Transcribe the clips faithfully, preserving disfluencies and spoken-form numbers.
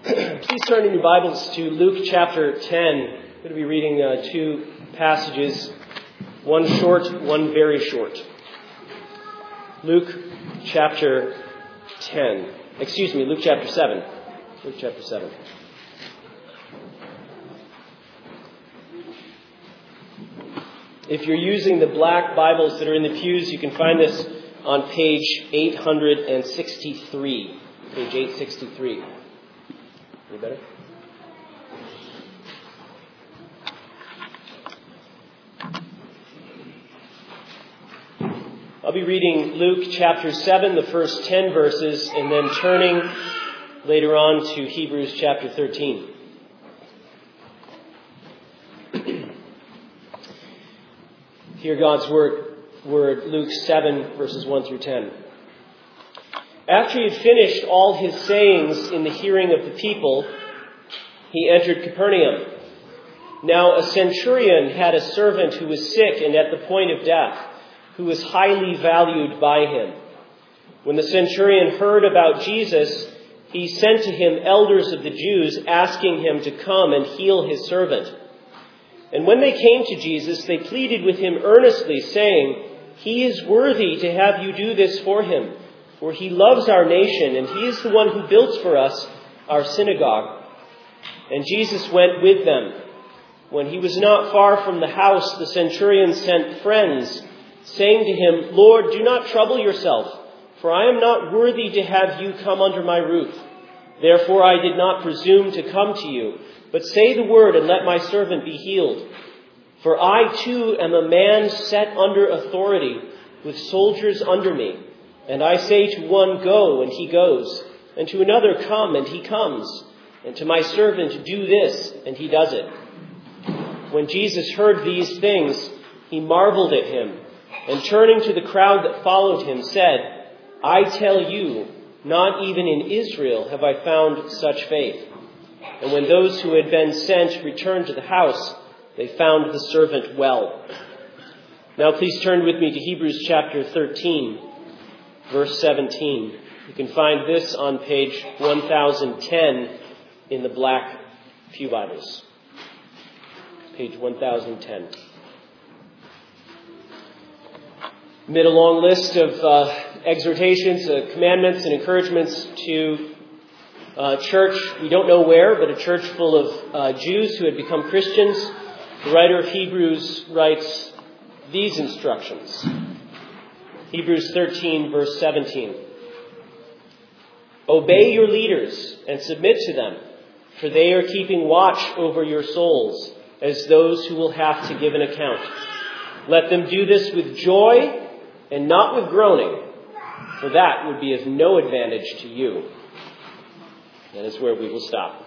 Please turn in your Bibles to Luke chapter ten. I'm going to be reading uh, two passages, one short, one very short. Luke chapter ten. Excuse me, Luke chapter seven. Luke chapter seven. If you're using the black Bibles that are in the pews, you can find this on page eight hundred sixty-three. Page eight sixty-three. Any better? I'll be reading Luke chapter seven, the first ten verses, and then turning later on to Hebrews chapter thirteen. Hear God's word, word, Luke seven, verses one through ten. After he had finished all his sayings in the hearing of the people, he entered Capernaum. Now a centurion had a servant who was sick and at the point of death, who was highly valued by him. When the centurion heard about Jesus, he sent to him elders of the Jews, asking him to come and heal his servant. And when they came to Jesus, they pleaded with him earnestly, saying, "He is worthy to have you do this for him, for he loves our nation, and he is the one who built for us our synagogue." And Jesus went with them. When he was not far from the house, the centurion sent friends, saying to him, "Lord, do not trouble yourself, for I am not worthy to have you come under my roof. Therefore I did not presume to come to you, but say the word and let my servant be healed. For I too am a man set under authority, with soldiers under me. And I say to one, 'Go,' and he goes, and to another, 'Come,' and he comes, and to my servant, 'Do this,' and he does it." When Jesus heard these things, he marveled at him, and turning to the crowd that followed him, said, "I tell you, not even in Israel have I found such faith." And when those who had been sent returned to the house, they found the servant well. Now please turn with me to Hebrews chapter thirteen, verse seventeen. You can find this on page one thousand ten in the black pew Bibles. Page one thousand ten. Amid a long list of uh, exhortations, uh, commandments, and encouragements to a church, we don't know where, but a church full of uh, Jews who had become Christians, the writer of Hebrews writes these instructions. Hebrews thirteen, verse seventeen. "Obey your leaders and submit to them, for they are keeping watch over your souls as those who will have to give an account. Let them do this with joy and not with groaning, for that would be of no advantage to you." That is where we will stop.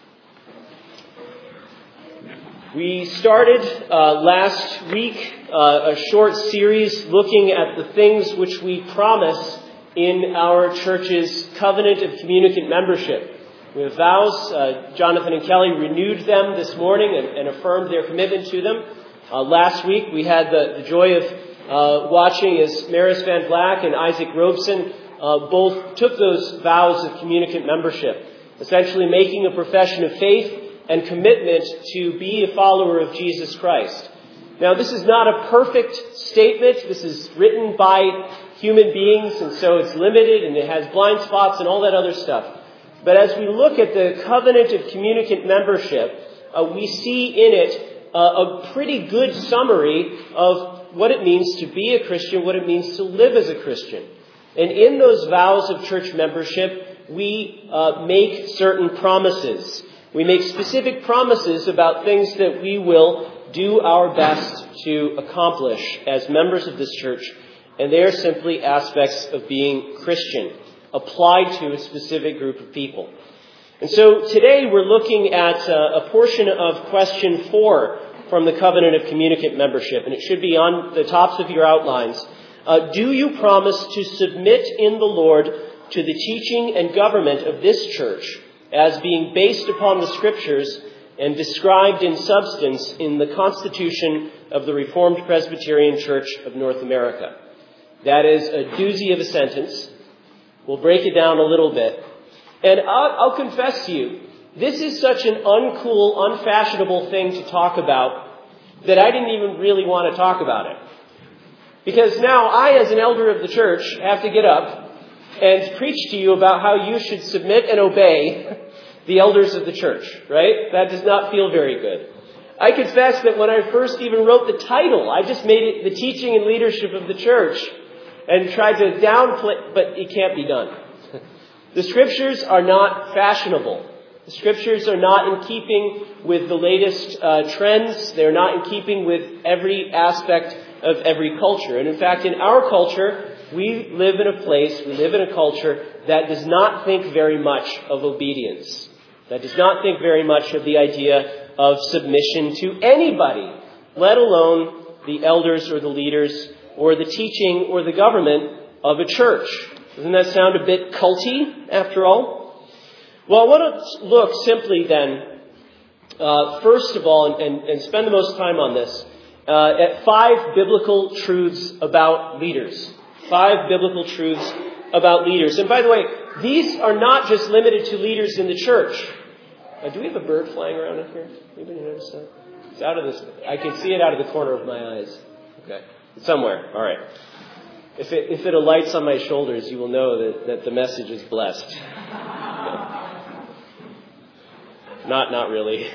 We started uh, last week uh, a short series looking at the things which we promise in our church's covenant of communicant membership. We have vows. Uh, Jonathan and Kelly renewed them this morning and, and affirmed their commitment to them. Uh, last week we had the, the joy of uh, watching as Maris Van Black and Isaac Robeson uh, both took those vows of communicant membership, essentially making a profession of faith and commitment to be a follower of Jesus Christ. Now, this is not a perfect statement. This is written by human beings, and so it's limited, and it has blind spots and all that other stuff. But as we look at the covenant of communicant membership, uh, we see in it uh, a pretty good summary of what it means to be a Christian, what it means to live as a Christian. And in those vows of church membership, we uh, make certain promises. We make specific promises about things that we will do our best to accomplish as members of this church. And they are simply aspects of being Christian, applied to a specific group of people. And so today we're looking at uh, a portion of question four from the covenant of communicant membership. And it should be on the tops of your outlines. Uh, do you promise to submit in the Lord to the teaching and government of this church as being based upon the Scriptures and described in substance in the Constitution of the Reformed Presbyterian Church of North America? That is a doozy of a sentence. We'll break it down a little bit. And I'll, I'll confess to you, this is such an uncool, unfashionable thing to talk about that I didn't even really want to talk about it. Because now I, as an elder of the church, have to get up and preach to you about how you should submit and obey the elders of the church, right? That does not feel very good. I confess that when I first even wrote the title, I just made it the teaching and leadership of the church and tried to downplay, but it can't be done. The scriptures are not fashionable. The scriptures are not in keeping with the latest uh, trends. They're not in keeping with every aspect of every culture. And in fact, in our culture, we live in a place, we live in a culture that does not think very much of obedience. That does not think very much of the idea of submission to anybody, let alone the elders or the leaders or the teaching or the government of a church. Doesn't that sound a bit culty, after all? Well, I want to look simply then, uh, first of all, and, and spend the most time on this, uh, at five biblical truths about leaders. Five biblical truths about leaders. And by the way, these are not just limited to leaders in the church. Uh, do we have a bird flying around in here? Anybody notice that? It's out of this. I can see it out of the corner of my eyes. Okay. It's somewhere. All right. If it, if it alights on my shoulders, you will know that, that the message is blessed. Okay. Not, not really.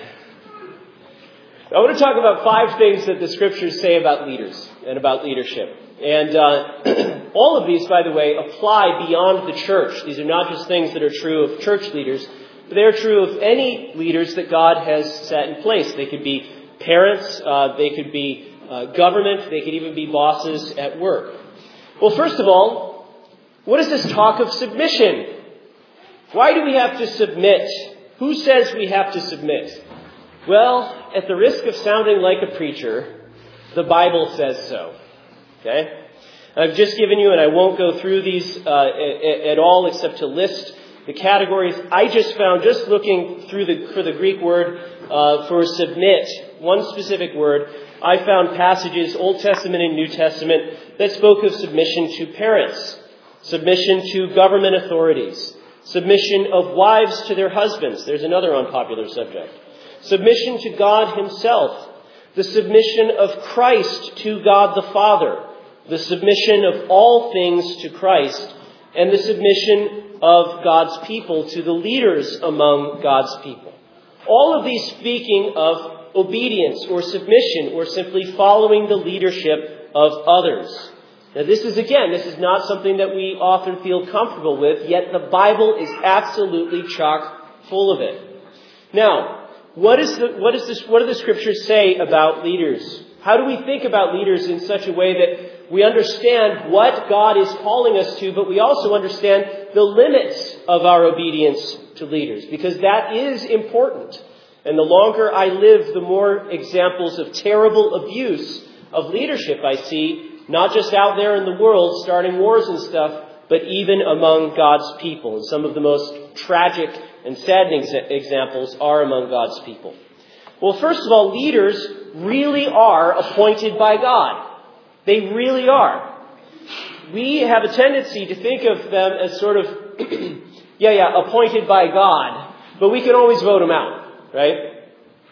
I want to talk about five things that the scriptures say about leaders and about leadership. And uh, all of these, by the way, apply beyond the church. These are not just things that are true of church leaders, but they are true of any leaders that God has set in place. They could be parents, uh, they could be uh, government, they could even be bosses at work. Well, first of all, what is this talk of submission? Why do we have to submit? Who says we have to submit? Well, at the risk of sounding like a preacher, the Bible says so. Okay? I've just given you, and I won't go through these uh, at all except to list the categories. I just found, just looking through the for the Greek word uh, for submit, one specific word, I found passages, Old Testament and New Testament, that spoke of submission to parents, submission to government authorities, submission of wives to their husbands. There's another unpopular subject. Submission to God himself, the submission of Christ to God the Father, the submission of all things to Christ, and the submission of God's people to the leaders among God's people. All of these speaking of obedience or submission or simply following the leadership of others. Now this is, again, this is not something that we often feel comfortable with, yet the Bible is absolutely chock full of it. Now, what is the, what is this, what do the scriptures say about leaders? How do we think about leaders in such a way that we understand what God is calling us to, but we also understand the limits of our obedience to leaders? Because that is important. And the longer I live, the more examples of terrible abuse of leadership I see, not just out there in the world starting wars and stuff, but even among God's people. And some of the most tragic and saddening examples are among God's people. Well, first of all, leaders really are appointed by God. They really are. We have a tendency to think of them as sort of, yeah, yeah, appointed by God, but we can always vote them out. Right?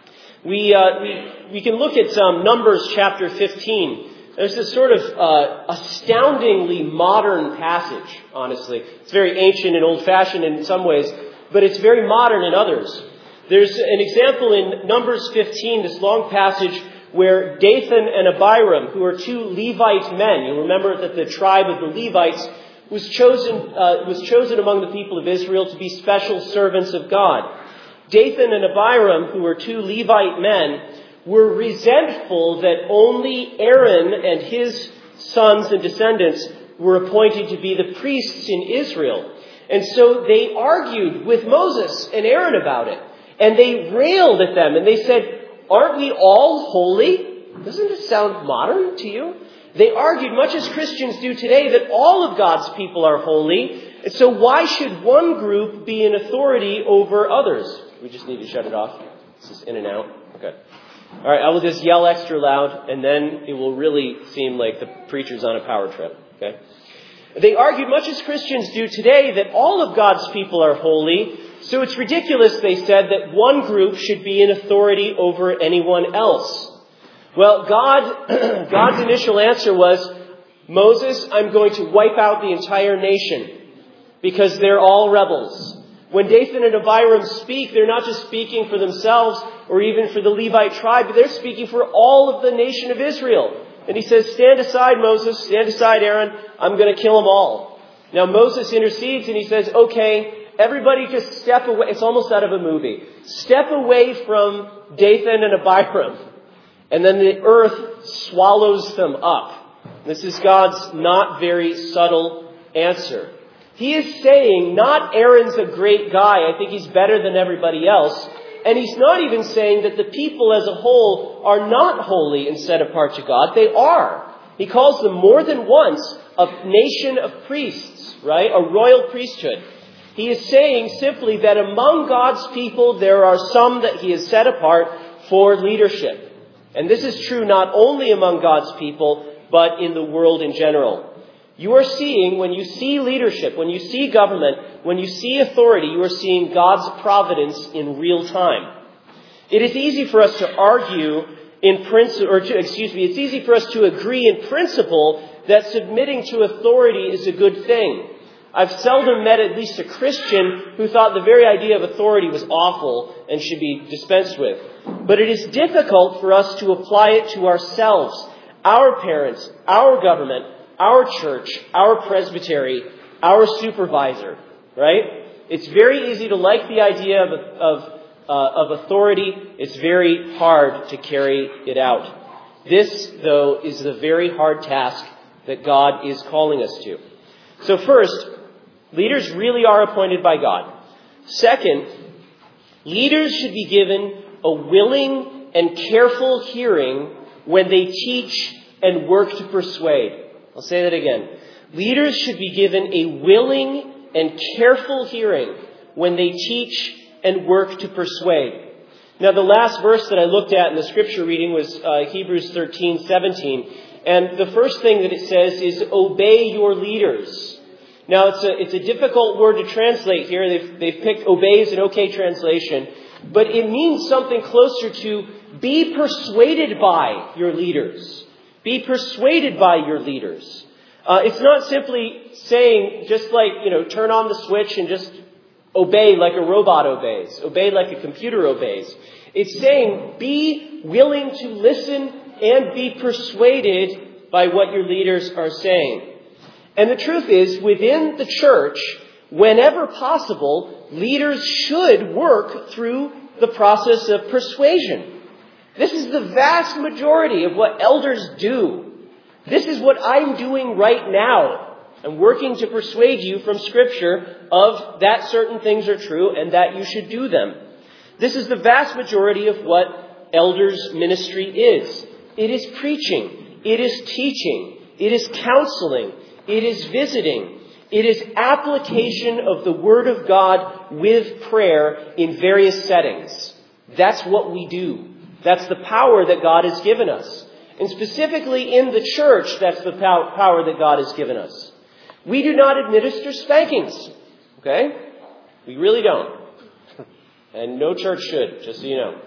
We, uh, we, we can look at um, Numbers chapter fifteen. There's this sort of uh, astoundingly modern passage, honestly. It's very ancient and old-fashioned in some ways, but it's very modern in others. There's an example in Numbers fifteen, this long passage, where Dathan and Abiram, who are two Levite men, you remember that the tribe of the Levites was chosen, uh, was chosen among the people of Israel to be special servants of God. Dathan and Abiram, who were two Levite men, were resentful that only Aaron and his sons and descendants were appointed to be the priests in Israel. And so they argued with Moses and Aaron about it. And they railed at them and they said, aren't we all holy? Doesn't it sound modern to you? They argued, much as Christians do today, that all of God's people are holy. And so why should one group be in authority over others? We just need to shut it off. This is in and out. Okay. All right, I will just yell extra loud, and then it will really seem like the preacher's on a power trip. Okay. They argued, much as Christians do today, that all of God's people are holy. So it's ridiculous, they said, that one group should be in authority over anyone else. Well, God, God's initial answer was, Moses, I'm going to wipe out the entire nation because they're all rebels. When Dathan and Abiram speak, they're not just speaking for themselves or even for the Levite tribe, but they're speaking for all of the nation of Israel. And he says, stand aside, Moses, stand aside, Aaron, I'm going to kill them all. Now Moses intercedes and he says, okay, everybody just step away. It's almost out of a movie. Step away from Dathan and Abiram. And then the earth swallows them up. This is God's not very subtle answer. He is saying, not Aaron's a great guy, I think he's better than everybody else. And he's not even saying that the people as a whole are not holy and set apart to God. They are. He calls them more than once a nation of priests, right? A royal priesthood. He is saying simply that among God's people there are some that he has set apart for leadership. And this is true not only among God's people, but in the world in general. You are seeing, when you see leadership, when you see government, when you see authority, you are seeing God's providence in real time. It is easy for us to argue in principle, or to, excuse me, it's easy for us to agree in principle that submitting to authority is a good thing. I've seldom met at least a Christian who thought the very idea of authority was awful and should be dispensed with. But it is difficult for us to apply it to ourselves, our parents, our government, our church, our presbytery, our supervisor, right? It's very easy to like the idea of, of, uh, of authority. It's very hard to carry it out. This, though, is the very hard task that God is calling us to. So first, leaders really are appointed by God. Second, leaders should be given a willing and careful hearing when they teach and work to persuade. I'll say that again. Leaders should be given a willing and careful hearing when they teach and work to persuade. Now, the last verse that I looked at in the scripture reading was uh, Hebrews thirteen seventeen. And the first thing that it says is, obey your leaders. Now, it's a, it's a difficult word to translate here. They've, they've picked obey as an okay translation. But it means something closer to be persuaded by your leaders. Be persuaded by your leaders. Uh, it's not simply saying, just like, you know, turn on the switch and just obey like a robot obeys. Obey like a computer obeys. It's saying, be willing to listen and be persuaded by what your leaders are saying. And the truth is, within the church, whenever possible, leaders should work through the process of persuasion. This is the vast majority of what elders do. This is what I'm doing right now. I'm working to persuade you from Scripture of that certain things are true and that you should do them. This is the vast majority of what elders' ministry is. It is preaching. It is teaching. It is counseling. It is visiting. It is application of the Word of God with prayer in various settings. That's what we do. That's the power that God has given us. And specifically in the church, that's the pow- power that God has given us. We do not administer spankings. Okay? We really don't. And no church should, just so you know.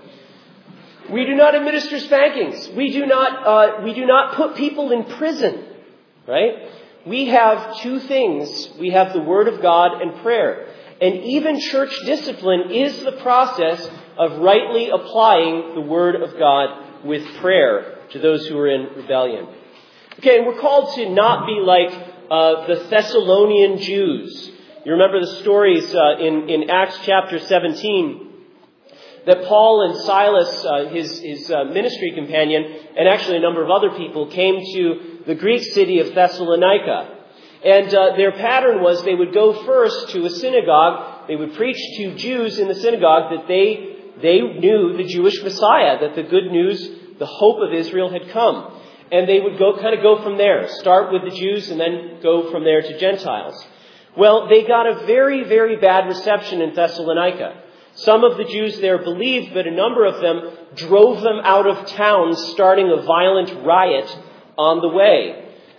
We do not administer spankings. We do not, uh, we do not put people in prison. Right? We have two things. We have the Word of God and prayer. And even church discipline is the process of rightly applying the Word of God with prayer to those who are in rebellion. Okay, and we're called to not be like uh, the Thessalonian Jews. You remember the stories uh, in, in Acts chapter seventeen that Paul and Silas, uh, his, his uh, ministry companion, and actually a number of other people came to the Greek city of Thessalonica. And uh, their pattern was they would go first to a synagogue. They would preach to Jews in the synagogue that they they knew the Jewish Messiah, that the good news, the hope of Israel had come. And they would go kind of go from there, start with the Jews and then go from there to Gentiles. Well, they got a very, very bad reception in Thessalonica. Some of the Jews there believed, but a number of them drove them out of town, starting a violent riot on the way.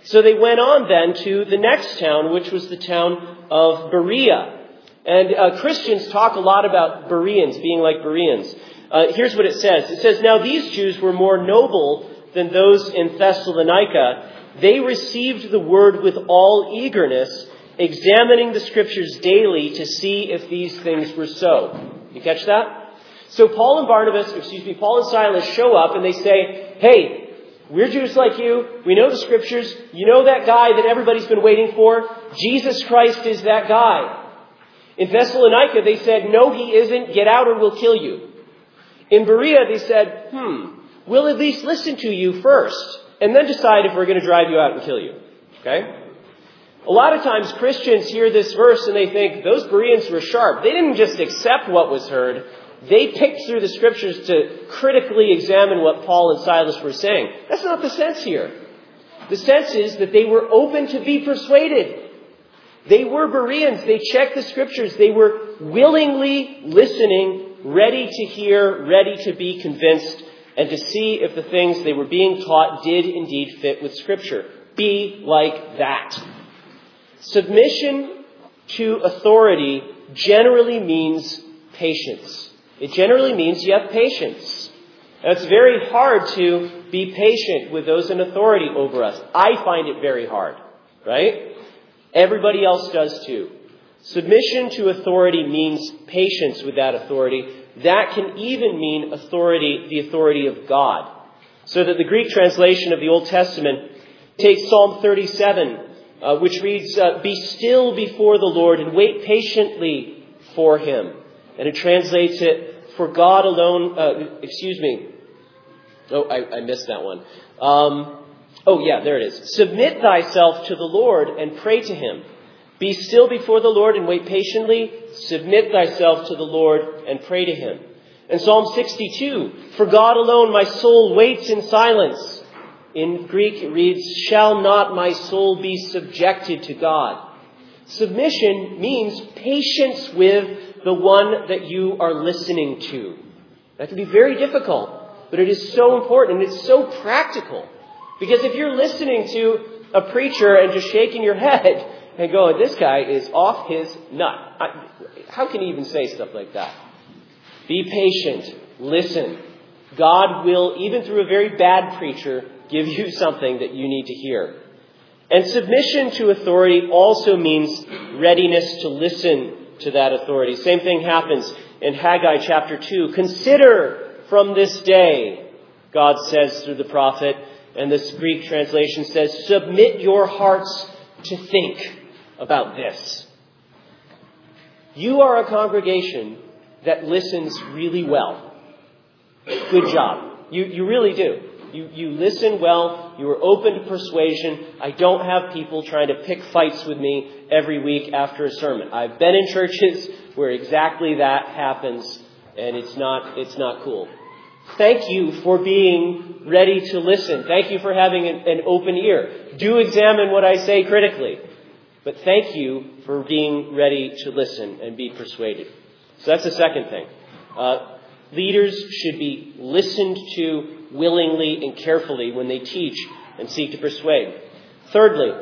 So they went on then to the next town, which was the town of Berea. And uh, Christians talk a lot about Bereans, being like Bereans. Uh, here's what it says. It says, "Now these Jews were more noble than those in Thessalonica. They received the word with all eagerness, examining the scriptures daily to see if these things were so." You catch that? So Paul and Barnabas, excuse me, Paul and Silas show up and they say, "Hey, we're Jews like you. We know the scriptures. You know that guy that everybody's been waiting for? Jesus Christ is that guy." In Thessalonica, they said, "No, he isn't. Get out or we'll kill you." In Berea, they said, hmm, we'll at least listen to you first and then decide if we're going to drive you out and kill you. Okay? A lot of times Christians hear this verse and they think those Bereans were sharp. They didn't just accept what was heard. They picked through the scriptures to critically examine what Paul and Silas were saying. That's not the sense here. The sense is that they were open to be persuaded. They were Bereans. They checked the scriptures. They were willingly listening, ready to hear, ready to be convinced, and to see if the things they were being taught did indeed fit with Scripture. Be like that. Submission to authority generally means patience. It generally means you have patience. And it's very hard to be patient with those in authority over us. I find it very hard, right? Everybody else does too. Submission to authority means patience with that authority. That can even mean authority, the authority of God. So that the Greek translation of the Old Testament takes Psalm thirty-seven, uh, which reads, uh, "Be still before the Lord and wait patiently for him." And it translates it, "For God alone," uh, excuse me. Oh, I, I missed that one. Um, oh, yeah, there it is. "Submit thyself to the Lord and pray to him. Be still before the Lord and wait patiently. Submit thyself to the Lord and pray to him." And Psalm sixty-two, "For God alone my soul waits in silence." In Greek it reads, "Shall not my soul be subjected to God?" Submission means patience with the one that you are listening to. That can be very difficult, but it is so important and it's so practical. Because if you're listening to a preacher and just shaking your head and going, "This guy is off his nut," I, how can you even say stuff like that? Be patient. Listen. God will, even through a very bad preacher, give you something that you need to hear. And submission to authority also means readiness to listen to that authority. Same thing happens in Haggai chapter two. "Consider from this day," God says through the prophet, and this Greek translation says, "Submit your hearts to think about this." You are a congregation that listens really well. Good job. You, you really do. You, you listen well. You are open to persuasion. I don't have people trying to pick fights with me every week after a sermon. I've been in churches where exactly that happens, and it's not, it's not cool. Thank you for being ready to listen. Thank you for having an, an open ear. Do examine what I say critically. But thank you for being ready to listen and be persuaded. So that's the second thing. Uh, leaders should be listened to willingly and carefully when they teach and seek to persuade. Thirdly,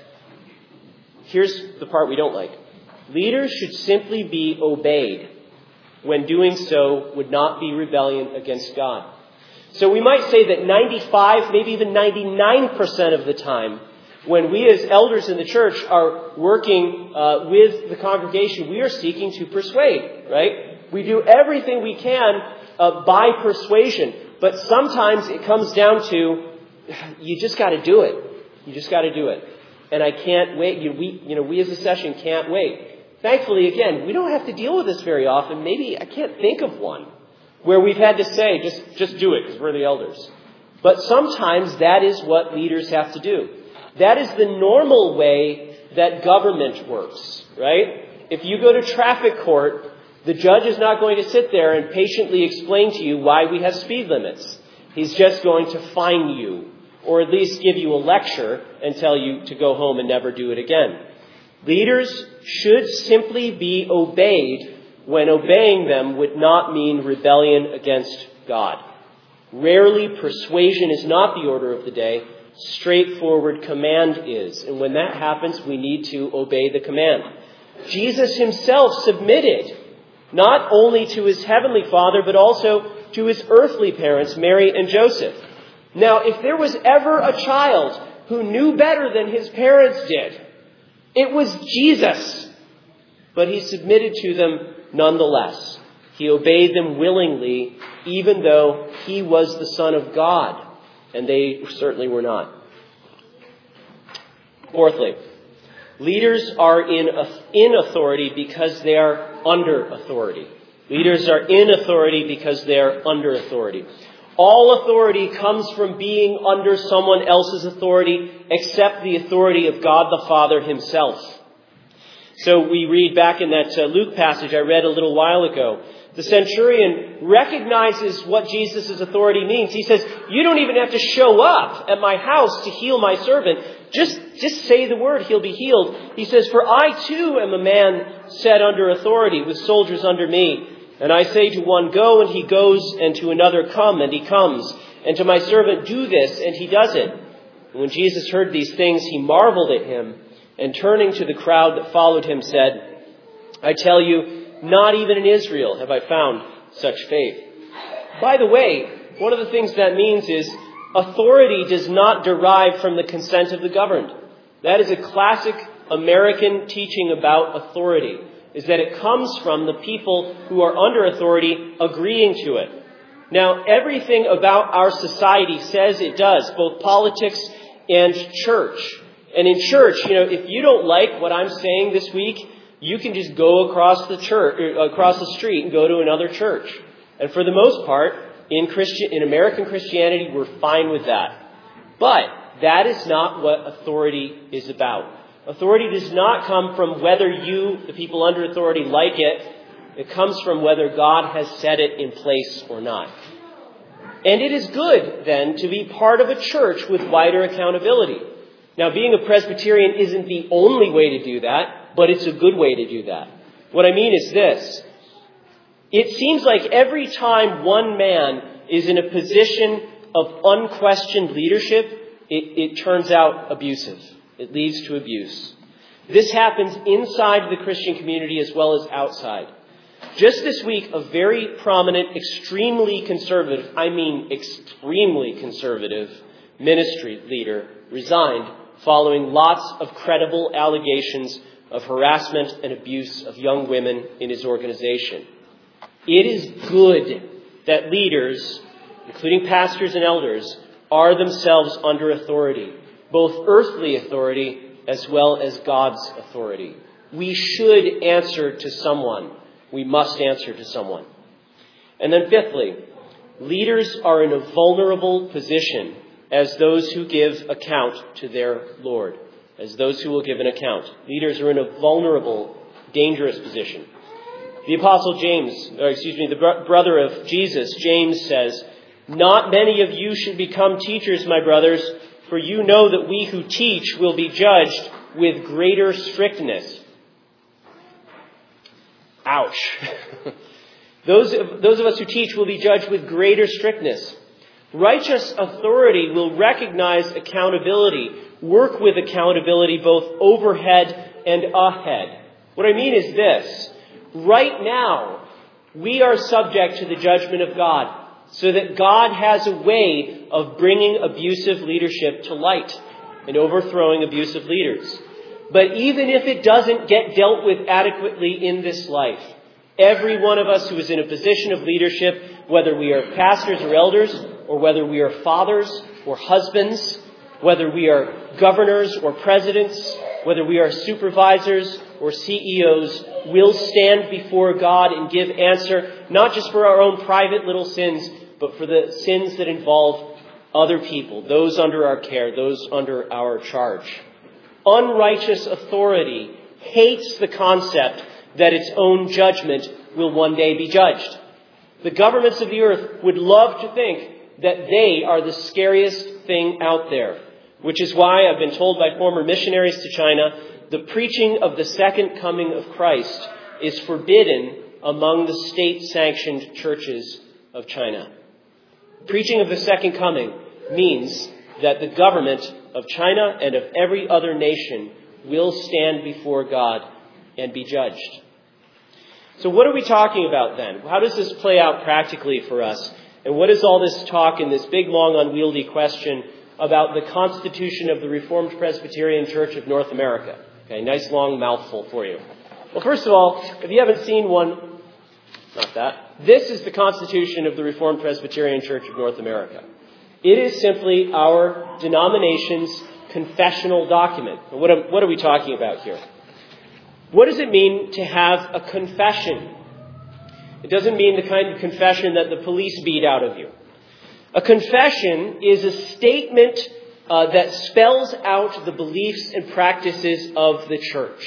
here's the part we don't like. Leaders should simply be obeyed. When doing so would not be rebellion against God. So we might say that ninety-five, maybe even ninety-nine percent of the time, when we as elders in the church are working uh, with the congregation, we are seeking to persuade, right? We do everything we can uh, by persuasion. But sometimes it comes down to, you just got to do it. You just got to do it. And I can't wait. You, we, you know, we as a session can't wait. Thankfully, again, we don't have to deal with this very often. Maybe I can't think of one where we've had to say, just, just do it because we're the elders. But sometimes that is what leaders have to do. That is the normal way that government works, right? If you go to traffic court, the judge is not going to sit there and patiently explain to you why we have speed limits. He's just going to fine you, or at least give you a lecture and tell you to go home and never do it again. Leaders should simply be obeyed when obeying them would not mean rebellion against God. Rarely, persuasion is not the order of the day. straightforward command is. And when that happens, we need to obey the command. Jesus himself submitted not only to his heavenly Father, but also to his earthly parents, Mary and Joseph. Now, if there was ever a child who knew better than his parents did, it was Jesus. But he submitted to them nonetheless. He obeyed them willingly, even though he was the Son of God, and they certainly were not. Fourthly, leaders are in, in authority because they are under authority. Leaders are in authority because they are under authority. All authority comes from being under someone else's authority, except the authority of God the Father himself. So we read back in that uh, Luke passage I read a little while ago. The centurion recognizes what Jesus' authority means. He says, you don't even have to show up at my house to heal my servant. Just, just say the word, he'll be healed. He says, for I too am a man set under authority with soldiers under me. And I say to one, go, and he goes, and to another, come, and he comes. And to my servant, do this, and he does it. And when Jesus heard these things, he marveled at him, and turning to the crowd that followed him, said, I tell you, not even in Israel have I found such faith. By the way, one of the things that means is authority does not derive from the consent of the governed. That is a classic American teaching about authority, is that it comes from the people who are under authority agreeing to it. Now, everything about our society says it does, both politics and church. And in church, you know, if you don't like what I'm saying this week, you can just go across the church, across the street and go to another church. And for the most part, in Christian, in American Christianity, we're fine with that. But that is not what authority is about. Authority does not come from whether you, the people under authority, like it. It comes from whether God has set it in place or not. And it is good, then, to be part of a church with wider accountability. Now, being a Presbyterian isn't the only way to do that, but it's a good way to do that. What I mean is this. It seems like every time one man is in a position of unquestioned leadership, it, it turns out abusive. It leads to abuse. This happens inside the Christian community as well as outside. Just this week, a very prominent, extremely conservative, I mean extremely conservative ministry leader resigned following lots of credible allegations of harassment and abuse of young women in his organization. It is good that leaders, including pastors and elders, are themselves under authority, both earthly authority as well as God's authority. We should answer to someone. We must answer to someone. And then fifthly, leaders are in a vulnerable position as those who give account to their Lord, as those who will give an account. Leaders are in a vulnerable, dangerous position. The Apostle James, or excuse me, the bro- brother of Jesus, James says, not many of you should become teachers, my brothers, for you know that we who teach will be judged with greater strictness. Ouch. those, of, those of us who teach will be judged with greater strictness. Righteous authority will recognize accountability, work with accountability both overhead and ahead. What I mean is this. Right now, we are subject to the judgment of God, so that God has a way of bringing abusive leadership to light and overthrowing abusive leaders. But even if it doesn't get dealt with adequately in this life, every one of us who is in a position of leadership, whether we are pastors or elders, or whether we are fathers or husbands, whether we are governors or presidents, whether we are supervisors or C E Os, will stand before God and give answer, not just for our own private little sins, but for the sins that involve other people, those under our care, those under our charge. Unrighteous authority hates the concept that its own judgment will one day be judged. The governments of the earth would love to think that they are the scariest thing out there, which is why I've been told by former missionaries to China, the preaching of the second coming of Christ is forbidden among the state-sanctioned churches of China. Preaching of the second coming means that the government of China and of every other nation will stand before God and be judged. So what are we talking about then? How does this play out practically for us? And what is all this talk in this big, long, unwieldy question about the Constitution of the Reformed Presbyterian Church of North America? Okay, nice long mouthful for you. Well, first of all, if you haven't seen one, not that, this is the Constitution of the Reformed Presbyterian Church of North America. It is simply our denomination's confessional document. What are, what are we talking about here? What does it mean to have a confession? It doesn't mean the kind of confession that the police beat out of you. A confession is a statement uh, that spells out the beliefs and practices of the church.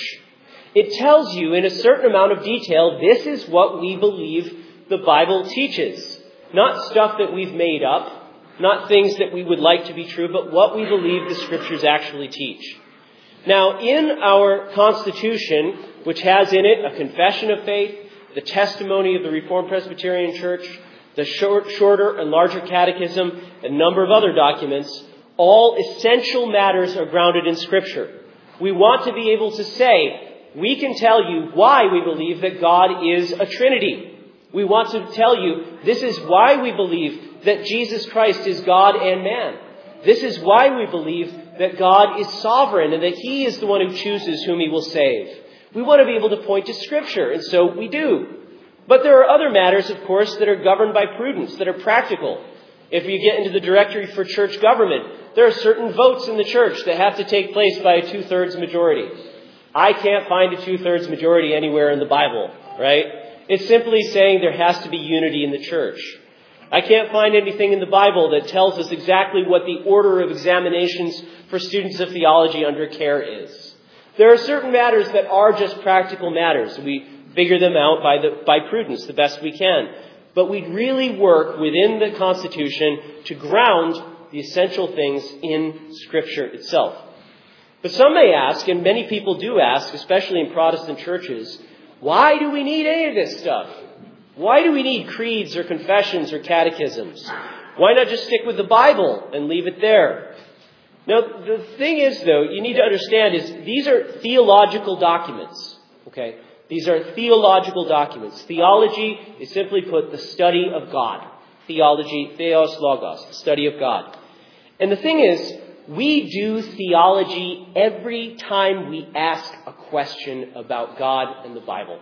It tells you in a certain amount of detail, this is what we believe the Bible teaches. Not stuff that we've made up, not things that we would like to be true, but what we believe the Scriptures actually teach. Now, in our Constitution, which has in it a confession of faith, the testimony of the Reformed Presbyterian Church, the short, shorter and larger catechism, and a number of other documents, all essential matters are grounded in Scripture. We want to be able to say, we can tell you why we believe that God is a Trinity. We want to tell you, this is why we believe that Jesus Christ is God and man. This is why we believe that God is sovereign and that He is the one who chooses whom He will save. We want to be able to point to Scripture, and so we do. But there are other matters, of course, that are governed by prudence, that are practical. If you get into the directory for church government, there are certain votes in the church that have to take place by a two-thirds majority. I can't find a two-thirds majority anywhere in the Bible, right? It's simply saying there has to be unity in the church. I can't find anything in the Bible that tells us exactly what the order of examinations for students of theology under care is. There are certain matters that are just practical matters. We figure them out by the by prudence the best we can. But we really work within the Constitution to ground the essential things in Scripture itself. But some may ask, and many people do ask, especially in Protestant churches, why do we need any of this stuff? Why do we need creeds or confessions or catechisms? Why not just stick with the Bible and leave it there? Now, the thing is, though, you need to understand is these are theological documents. Okay? These are theological documents. Theology is simply put the study of God. Theology, theos logos, the study of God. And the thing is, we do theology every time we ask a question about God and the Bible.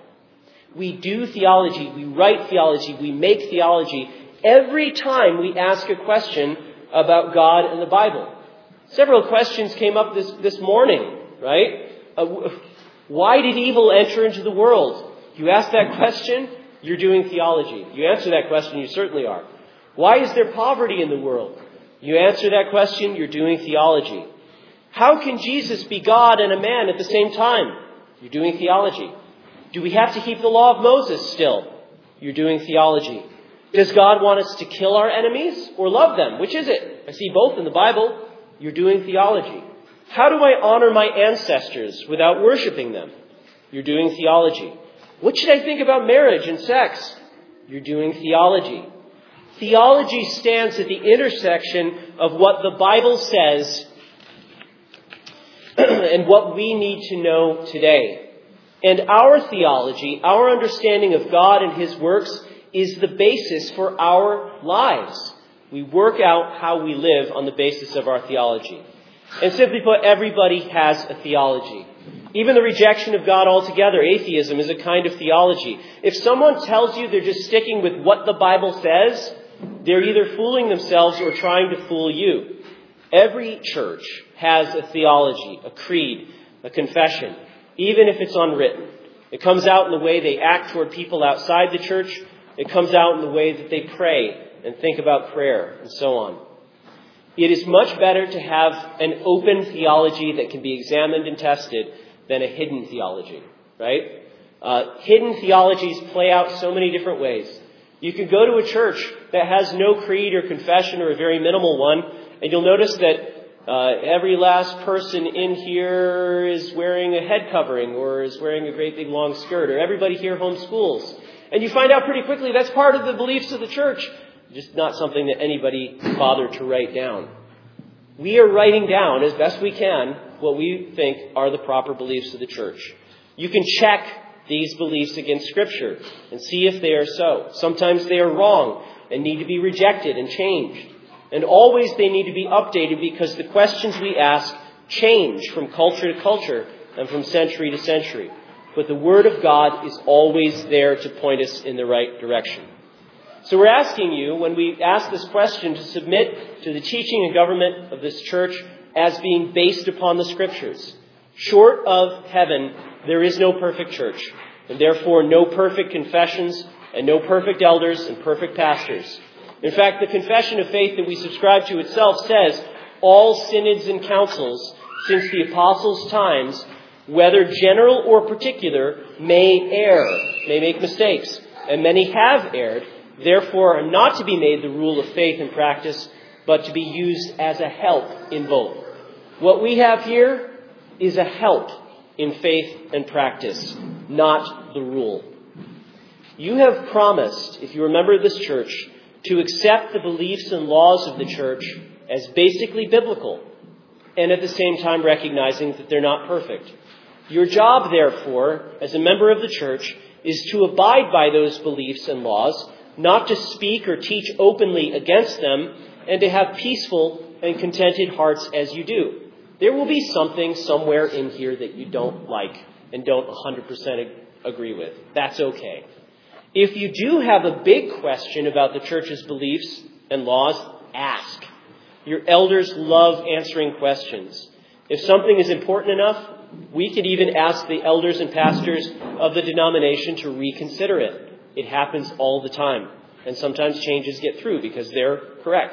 We do theology, we write theology, we make theology every time we ask a question about God and the Bible. Several questions came up this, this morning, right? Uh, why did evil enter into the world? You ask that question, you're doing theology. You answer that question, you certainly are. Why is there poverty in the world? You answer that question, you're doing theology. How can Jesus be God and a man at the same time? You're doing theology. Do we have to keep the law of Moses still? You're doing theology. Does God want us to kill our enemies or love them? Which is it? I see both in the Bible. You're doing theology. How do I honor my ancestors without worshiping them? You're doing theology. What should I think about marriage and sex? You're doing theology. Theology stands at the intersection of what the Bible says and what we need to know today. And our theology, our understanding of God and His works, is the basis for our lives. We work out how we live on the basis of our theology. And simply put, everybody has a theology. Even the rejection of God altogether, atheism, is a kind of theology. If someone tells you they're just sticking with what the Bible says, they're either fooling themselves or trying to fool you. Every church has a theology, a creed, a confession, even if it's unwritten. It comes out in the way they act toward people outside the church. It comes out in the way that they pray and think about prayer and so on. It is much better to have an open theology that can be examined and tested than a hidden theology, right? Uh, hidden theologies play out so many different ways. You can go to a church that has no creed or confession or a very minimal one, and you'll notice that uh, every last person in here is wearing a head covering or is wearing a great big long skirt, or everybody here homeschools. And you find out pretty quickly that's part of the beliefs of the church, just not something that anybody bothered to write down. We are writing down, as best we can, what we think are the proper beliefs of the church. You can check these beliefs against Scripture and see if they are so. Sometimes they are wrong and need to be rejected and changed. And always they need to be updated because the questions we ask change from culture to culture and from century to century. But the Word of God is always there to point us in the right direction. So we're asking you, when we ask this question, to submit to the teaching and government of this church as being based upon the Scriptures. Short of heaven, there is no perfect church, and therefore no perfect confessions and no perfect elders and perfect pastors. In fact, the confession of faith that we subscribe to itself says all synods and councils since the apostles' times, whether general or particular, may err, may make mistakes, and many have erred, therefore are not to be made the rule of faith and practice, but to be used as a help in both. What we have here is a help in faith and practice, not the rule. You have promised, if you remember this church, to accept the beliefs and laws of the church as basically biblical, and at the same time recognizing that they're not perfect. Your job, therefore, as a member of the church, is to abide by those beliefs and laws, not to speak or teach openly against them, and to have peaceful and contented hearts as you do. There will be something somewhere in here that you don't like and don't one hundred percent agree with. That's okay. If you do have a big question about the church's beliefs and laws, ask. Your elders love answering questions. If something is important enough, we could even ask the elders and pastors of the denomination to reconsider it. It happens all the time. And sometimes changes get through because they're correct.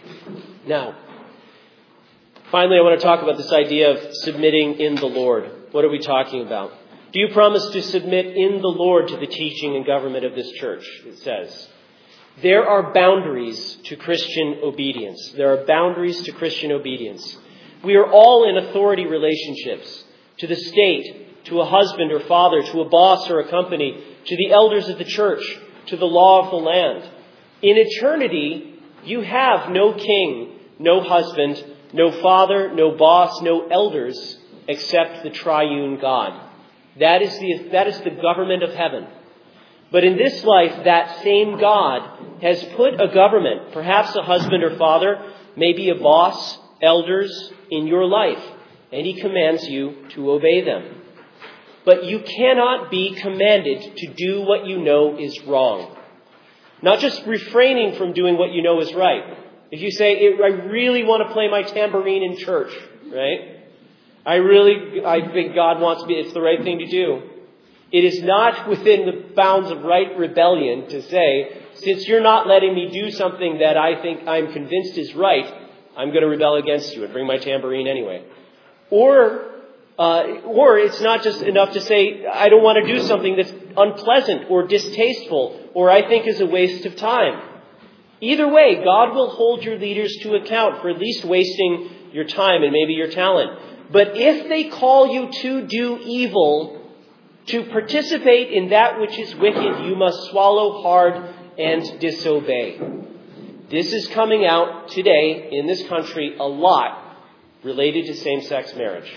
Now, finally, I want to talk about this idea of submitting in the Lord. What are we talking about? Do you promise to submit in the Lord to the teaching and government of this church? It says. There are boundaries to Christian obedience. There are boundaries to Christian obedience. We are all in authority relationships. To the state, to a husband or father, to a boss or a company, to the elders of the church, to the law of the land. In eternity, you have no king, no husband, no father, no boss, no elders, except the triune God. That is the, that is the government of heaven. But in this life, that same God has put a government, perhaps a husband or father, maybe a boss, elders, in your life. And he commands you to obey them. But you cannot be commanded to do what you know is wrong. Not just refraining from doing what you know is right. If you say, I really want to play my tambourine in church, right? I really, I think God wants me, it's the right thing to do. It is not within the bounds of right rebellion to say, since you're not letting me do something that I think I'm convinced is right, I'm going to rebel against you and bring my tambourine anyway. Or, uh, or it's not just enough to say, I don't want to do something that's unpleasant or distasteful or I think is a waste of time. Either way, God will hold your leaders to account for at least wasting your time and maybe your talent. But if they call you to do evil, to participate in that which is wicked, you must swallow hard and disobey. This is coming out today in this country a lot related to same-sex marriage.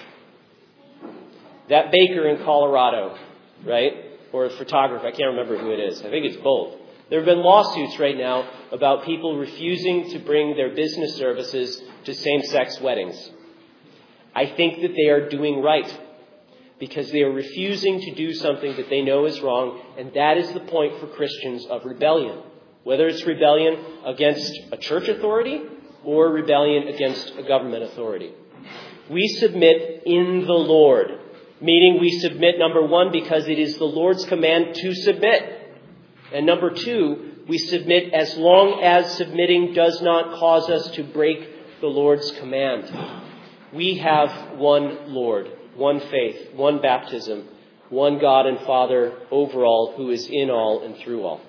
That baker in Colorado, right? Or a photographer, I can't remember who it is. I think it's both. There have been lawsuits right now about people refusing to bring their business services to same-sex weddings. I think that they are doing right because they are refusing to do something that they know is wrong, and that is the point for Christians of rebellion. Whether it's rebellion against a church authority or rebellion against a government authority. We submit in the Lord, meaning we submit, number one, because it is the Lord's command to submit. And number two, we submit as long as submitting does not cause us to break the Lord's command. We have one Lord, one faith, one baptism, one God and Father over all, who is in all and through all.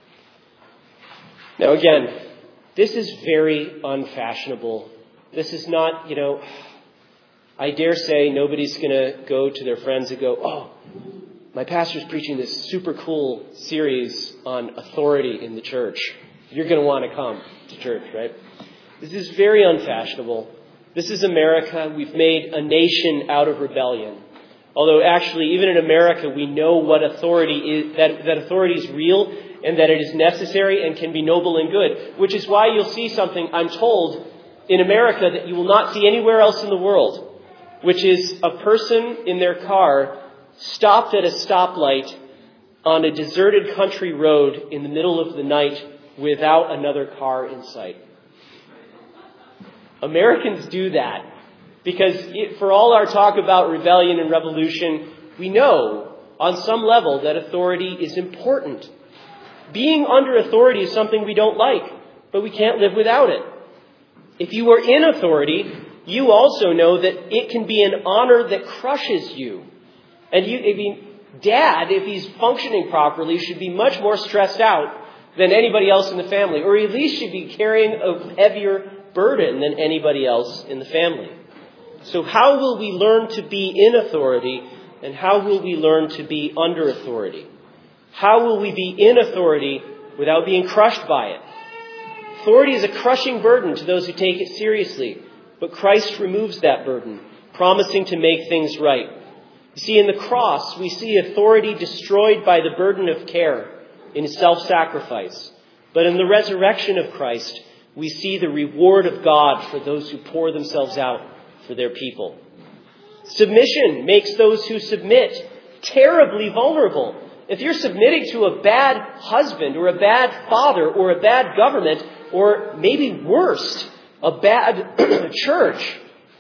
Now again, this is very unfashionable. This is not, you know, I dare say nobody's going to go to their friends and go, oh, my pastor's preaching this super cool series on authority in the church. You're going to want to come to church, right? This is very unfashionable. This is America. We've made a nation out of rebellion. Although actually, even in America, we know what authority is, that, that authority is real and that it is necessary and can be noble and good. Which is why you'll see something, I'm told, in America that you will not see anywhere else in the world, which is a person in their car stopped at a stoplight on a deserted country road in the middle of the night without another car in sight. Americans do that because it, for all our talk about rebellion and revolution, we know on some level that authority is important. Being under authority is something we don't like, but we can't live without it. If you are in authority, you also know that it can be an honor that crushes you. And you, I mean, Dad, if he's functioning properly, should be much more stressed out than anybody else in the family, or at least should be carrying a heavier burden than anybody else in the family. So how will we learn to be in authority, and how will we learn to be under authority? How will we be in authority without being crushed by it? Authority is a crushing burden to those who take it seriously, but Christ removes that burden, promising to make things right. You see, in the cross, we see authority destroyed by the burden of care in self-sacrifice. But in the resurrection of Christ, we see the reward of God for those who pour themselves out for their people. Submission makes those who submit terribly vulnerable. If you're submitting to a bad husband or a bad father or a bad government, or maybe worse, a bad church,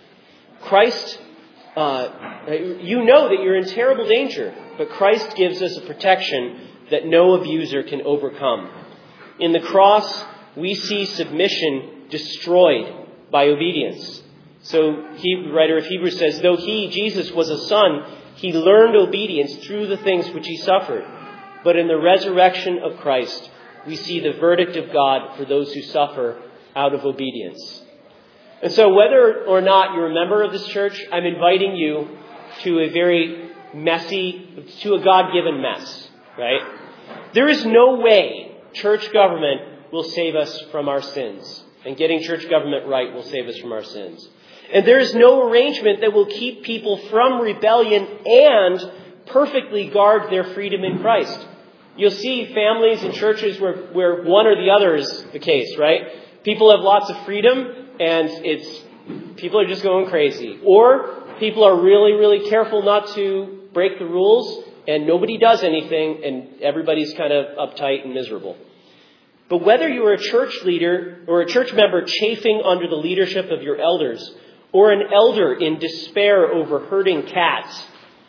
Christ, uh, you know that you're in terrible danger, but Christ gives us a protection that no abuser can overcome. In the cross, we see submission destroyed by obedience. So the writer of Hebrews says, though he, Jesus, was a son, he learned obedience through the things which he suffered. But in the resurrection of Christ, we see the verdict of God for those who suffer out of obedience. And so whether or not you're a member of this church, I'm inviting you to a very messy, to a God-given mess, right? There is no way church government will save us from our sins. And getting church government right will save us from our sins. And there is no arrangement that will keep people from rebellion and perfectly guard their freedom in Christ. You'll see families and churches where, where one or the other is the case, right? People have lots of freedom and it's people are just going crazy. Or people are really, really careful not to break the rules and nobody does anything and everybody's kind of uptight and miserable. But whether you are a church leader or a church member chafing under the leadership of your elders, or an elder in despair over herding cats,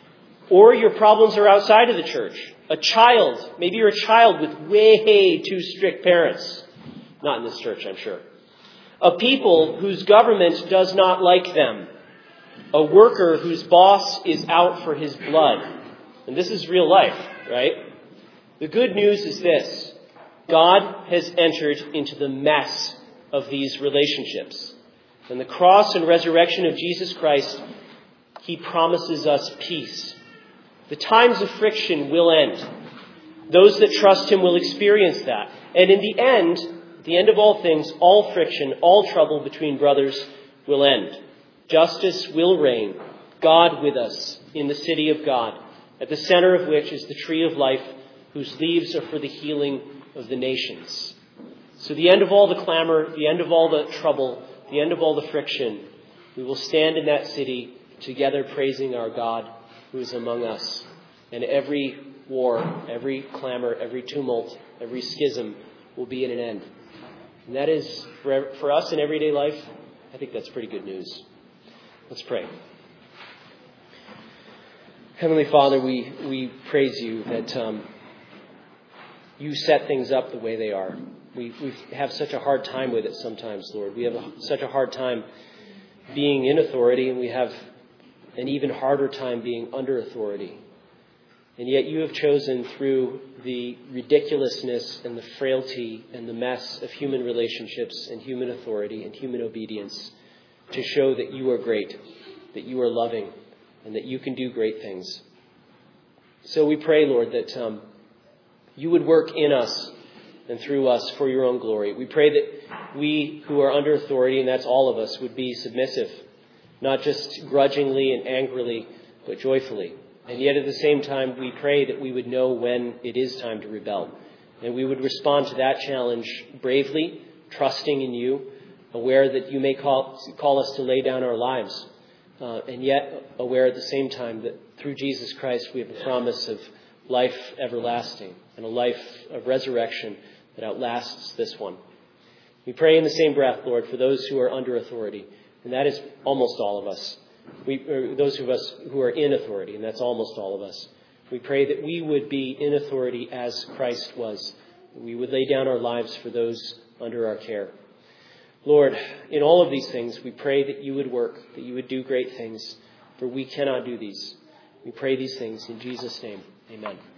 or your problems are outside of the church, a child, maybe you're a child with way too strict parents, not in this church, I'm sure, a people whose government does not like them, a worker whose boss is out for his blood. And this is real life, right? The good news is this. God has entered into the mess of these relationships. In the cross and resurrection of Jesus Christ, he promises us peace. The times of friction will end. Those that trust him will experience that. And in the end, at the end of all things, all friction, all trouble between brothers will end. Justice will reign, God with us in the city of God, at the center of which is the tree of life, whose leaves are for the healing of the nations. So the end of all the clamor, the end of all the trouble, the end of all the friction, we will stand in that city together praising our God who is among us. And every war, every clamor, every tumult, every schism will be at an end. And that is, for, for us in everyday life, I think that's pretty good news. Let's pray. Heavenly Father, we, we praise you that um, you set things up the way they are. We, we have such a hard time with it sometimes, Lord. We have a, such a hard time being in authority, and we have an even harder time being under authority. And yet you have chosen through the ridiculousness and the frailty and the mess of human relationships and human authority and human obedience to show that you are great, that you are loving, and that you can do great things. So we pray, Lord, that um, you would work in us and through us for your own glory. We pray that we who are under authority, and that's all of us, would be submissive, not just grudgingly and angrily, but joyfully. And yet at the same time, we pray that we would know when it is time to rebel. And we would respond to that challenge bravely, trusting in you, aware that you may call, call us to lay down our lives, uh, and yet aware at the same time that through Jesus Christ we have a promise of life everlasting and a life of resurrection that outlasts this one. We pray in the same breath, Lord, for those who are under authority, and that is almost all of us. We, or those of us who are in authority, and that's almost all of us. We pray that we would be in authority as Christ was. We would lay down our lives for those under our care. Lord, in all of these things, we pray that you would work, that you would do great things, for we cannot do these. We pray these things in Jesus' name. Amen.